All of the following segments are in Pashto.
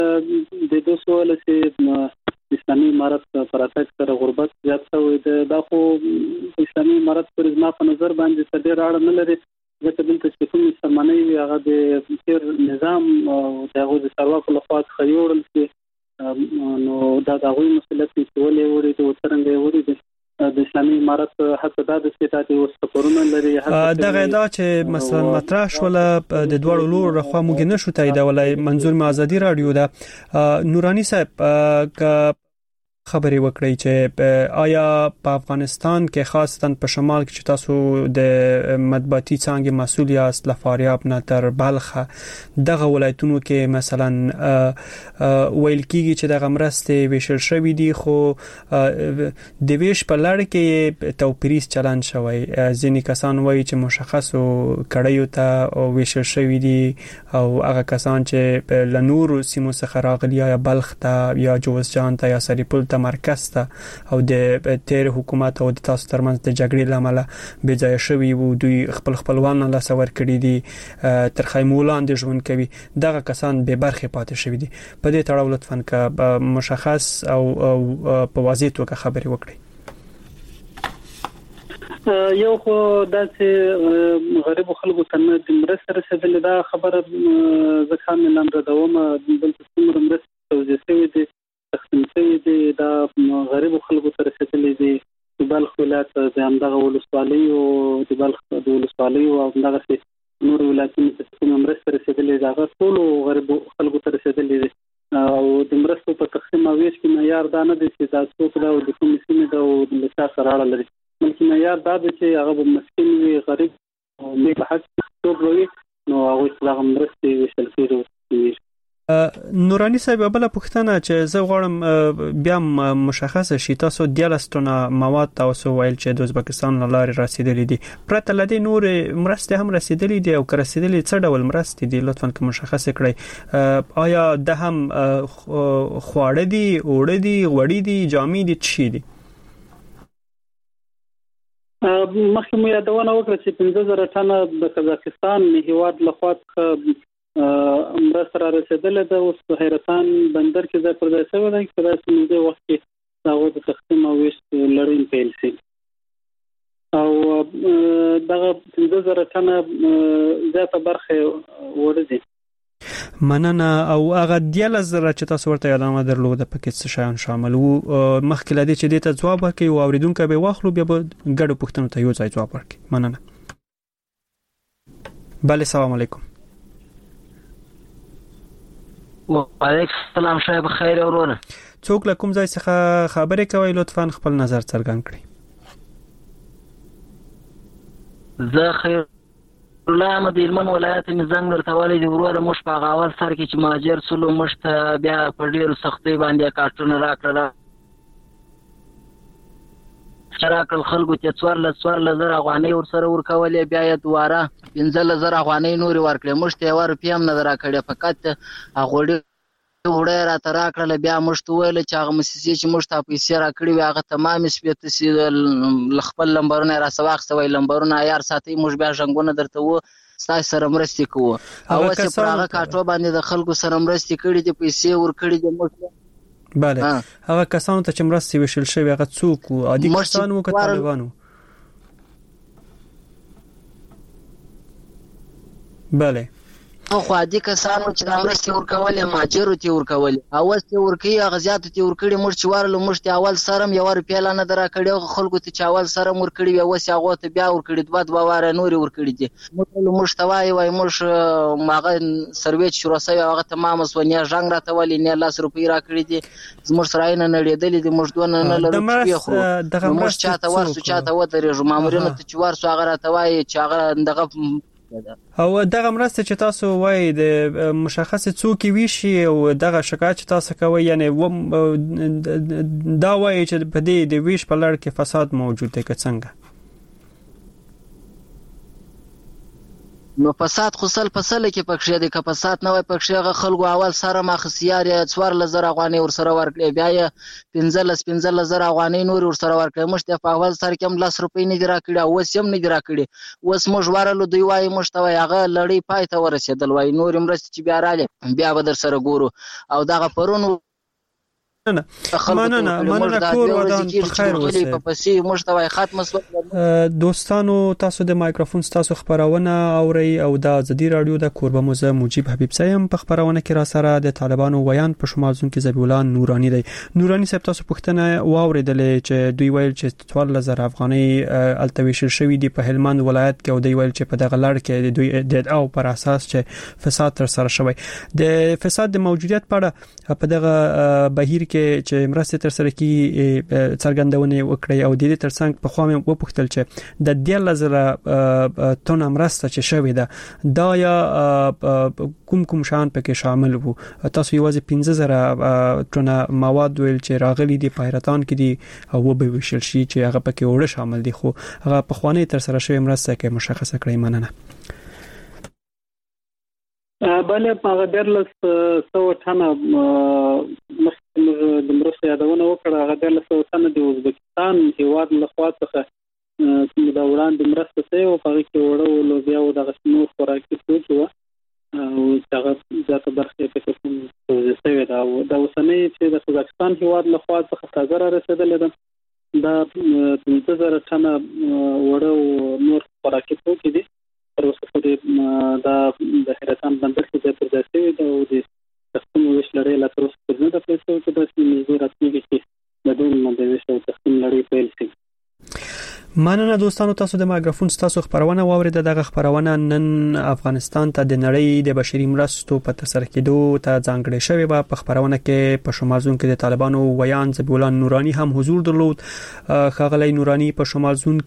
د دوه سوال چې اسلامي امارت پر اساس سره غربت زیات شوی دا خو اسلامي امارت پر ځما په نظر باندې ډېر اړه نه لري ځکه دلته چې کوم سرمنۍ وي هغه د تیر نظام او دغه د ثروت له خوا څخه یوړل شي نو دا د هغوی مسؤلیت دی چې ولې وړي د څرنګه یې وړي د اسلامي امارت حتی دا د استعداد او سفرونه لري دغه دا چې مثلا مطرح شول د دوړو لور رخوا موږ نه شو تاییدولای منظور ما ازادي رادیو دا نورانی صاحب خبري وکړی چې آیا په افغانستان کې خاصتا په شمال کې چې تاسو د مطبوعاتي څانګې مسؤل یاست لفاریاب نه تر بلخ دغه ولایتونو کې مثلا ویل کیږي چې دغه مرستې ویشل شوې دي خو د ویش په لړ کې توپیریز چلن شوی ځینې کسان وایي چې مشخصو کړیو ته ویشل شوې دي او هغه کسان چې له نورو سیمو څخه راغلي یا بلخ ته یا جوزجان ته یا سریپل ته مرکز ته او د تیر حکومت او د تاسو ترمنځ د جګړې لامل بې ځای شوی وو دوی خپل خپلوان له سور کړی دي تر خیمولان د ژوند کوي دغه کسان به برخه پاتې شوی دي په دې تړاو لطفاً کا مشخص او په واضح توګه خبري وکړي یو خو داسې غریب خلکو ته د مرستې رسیدلې دا خبره ځکه مې نن راومه دلته څومره مرستې توزیع شوې دي تقسیم شوی دی دا غریب خلکو ته رسیدلې دي د بلخ ولایت د همدغه ولسوالۍ او د بلخ د ولسوالۍ او همدغه نور ولایتونو ته کوم مرستې رسیدلې دي هغه ټول غریب خلکو ته رسیدلې دي او د مرستو په تقسیم او ویش کې معیار دا نه دی چې دا څوک دا د کوم سیمې دا او د څه سره اړه لري بلکې معیار دا دی چې هغه مسکین وي غریب او نه په حق څوک وي نو هغه څنګه مرستې ویشل کېږي نورانی صاحب بل پوښتنه چې زه غواړم بیا مشخص شي تاسو د لستونه مواد تاسو ویل چې د ازبکستان لارې رسیدلې دي پرته لدی نور مرستې هم رسیدلې دي او که رسیدلې څه ډول مرستې دي لطفاً که مشخص کړئ آیا د هم خواړه دي اوړه دي غوړي دي جامې دي چی دي مخکې مو یادونه وکړه چې 15000 ټنه د قزاقستان هیواد لخوا مرسته را رسیدلې ده اوس په حیرتان بندر کې ځای پر ځای شوی دی چې دا سمدي وخت کې هغه د تقسیم او ویش لړۍ پیل شي او دغه 15000 ټنه زیاته برخه وړي دي مننه او هغه 10000 چې تاسو ورته یادونه درلوده پکې څه شیان شامل وو مخکې لدی چې دې ته ځواب ورکړي او اوریدونکو به واخلو بیا به ګډو پوښتنو ته یو ځای ځواب ورکړي مننه بله السلام علیکم وعلیکم السلام شایب خیر اورونه څوک له کوم ځای څخه خبرې کوي لطفاً خپل نظر څرګند کړئ زه خیر الله احمد هلمند ولایت زنګ ورته والی دی وروره موږ په هغه اول سر کې چې مهاجر سلو موږ ته بیا په ډېرو سختۍ باندې کارټونه راکړل راکړل خلکو ته 14,000 افغانۍ ورسره ورکولې بیا یې دواره 15,000 افغانۍ نورې ورکړې موږ ته 1 روپۍ هم نه راکړې فقط هغه وړه راته راکړل بیا موږ ته ویل چې هغه مسیسي چې موږ ته پیسې راکړي وي هغه تمام سپیته سي خپل لمبرونه را سواخسوي لمبرونه عیار ساتي موږ بیا ژوندونه درته وو ستاسو سره مرستې کوو او چې پر هغه کاټو باندې د خلکو سره مرستې کړي دي پیسې ورکړي دي موږ بله هغه کسانو ته چې مرستې ویشل شوی هغه څوک وو عادي کسان وو که طالبان وو بله خو عادي کسانو چې د مرستې ورکولې مهاجرو ته ورکولې اول ته ورکوي هغه زیاتو ته ورکړي موږ چې ورلو موږ ته اول سره هم 1 روپۍ لا نه در راکړي خلکو ته چې اول سره ورکړي وي اوس هغه ته بیا ورکړي دوه واره نورې ورکړي دي موږ ته وایي موږ هغه سروې شروع شوی هغه تمام سونیا ژنګ راته ولې نه 10 روپۍ راکړي دي زموږ سره نه نړېدلې دي موږ دونه نه لرو چې موږ چاته ورسو چاته ودرېږو مامورینو ته چې ورسو هغه راته وایي چې هغه دغه او دغه مرسته چې تاسو وایي د مشخص څوک ویشي او دغه شکایت چې تاسو کوي یعنی دا وایي چې په دې د ویش په لړ کې فساد موجود دی که څنګه نو فساد خو سل کې پکښې د کپاسات نه وای پکښې خلکو اول سره ماخسيار یا 4000 افغانۍ ور سره ورکړي بیا یې 15000 افغانۍ نور ور سره ورکړي مشته په اول سره کې هم 10 روپۍ نه دی راکړي او وس هم نه دی راکړي وس موږ ورلو دوی وای مشته هغه لړۍ پای ته ورسېدل وای نور مرست چې بیا رااله بیا به در سره ګورو او دغه پرون نه مننه کور ودان په خیر اوسئ په پسې مشتوي ختم شو دوستانو تاسو د مایکروفون تاسو خبرونه اوري او د ازادي رادیو د کوربه موزه مجيب حبیب سیم په خبرونه کې را سره د طالبانو ویان په شمال زون کې ذبیح الله نورانی دی نورانی صاحب تاسو پوښتنه واوریدلې چې دوی ویل چې 12000 افغانۍ التویشل شوې دي په هلمند ولایت کې او دوی ویل چې په دغه لړ کې دوی د او پر اساس چې فساد تر سره شوی د فساد د موجودیت په دغه بهیر کې چې مرسته تر سره کی څرګندونه وکړي او د دې ترڅنګ په خو مې وپوښتل چې د 10000 تن مرسته چې شوې ده دا یا کوم شان پکې شامل وو تاسو یوازې 15000 تن مواد ویل چې راغلي دي په حیرتان کې دي او به وشل شي چې هغه پکې وړه شامل دي خو هغه په خوانه تر سره شوی مرسته کې مشخصه کړی مننه بله هغه درلس 100 ټنه د مرسته یادونه وکړه هغه درلس 100 ټنه د ازبکستان هیواد له خوا څخه د وړاندې مرسته سي او هغه کې وړو لوبیا او د غسنو خوراکي توکي و او هغه ذاته برخه په کوم توزیع دا د اوسنۍ چې د ازبکستان هیواد له خوا څخه تازه را رسیدل ده دا 15000 ټنه وړو نور خوراکي توکي دي تر اوسه پورې دا د حیرتان بندر کې د پرداسي او د تقسیم ویش لړۍ لا تر اوسه پورې د پیسو کې د سیمې راتلونکي کې د دوی د ویش او تقسیم لړۍ پیل شي مننه دوستانو تاسو د مایکروفون تاسو خبرونه واورید دغه خبرونه نن افغانستان ته د نړۍ د بشري مرستو په تسر کېدو ته ځانګړې شوی په خبرونه کې په شمال زون کې د طالبانو ویان ذبیح الله نورانی هم حضور درلود خغلی نورانی په شمال زون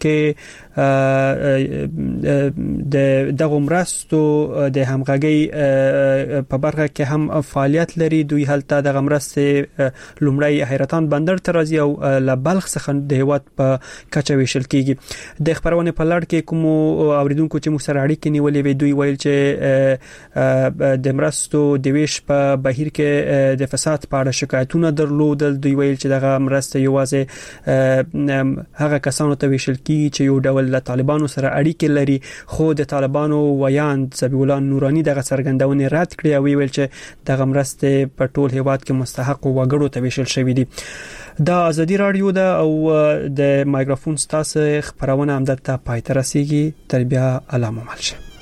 کې د دغه مرستو د همغږي په برخه کې هم فعالیت لري دوی هلته د مرستې لومړی حیرتان بندر ته راځي او لبلخ څخه د هیواد په کچه ویشل د خبرونه په لړ کې کوم اوریدونکو چې مو سره اړیکې نیولې وي دوی ویل چې د مرستو د ویش په بهیر کې د فساد په اړه شکایتونه درلودل دوی ویل چې دغه مرسته یوازې هغه کسانو ته ویشل کیږي چې یو ډول له طالبانو سره اړیکې لري خو د طالبانو ویان ذبیح الله نورانی دغه څرګندونه رد کړې او ویل چې دغه مرسته په ټول هیواد کې مستحق وګړو ته ویشل شوې دي دا ازادي رادیو ده او د مایکروفون تاسو خبرونه هم دلته پای ته رسیدي تر بیا علامه ملشه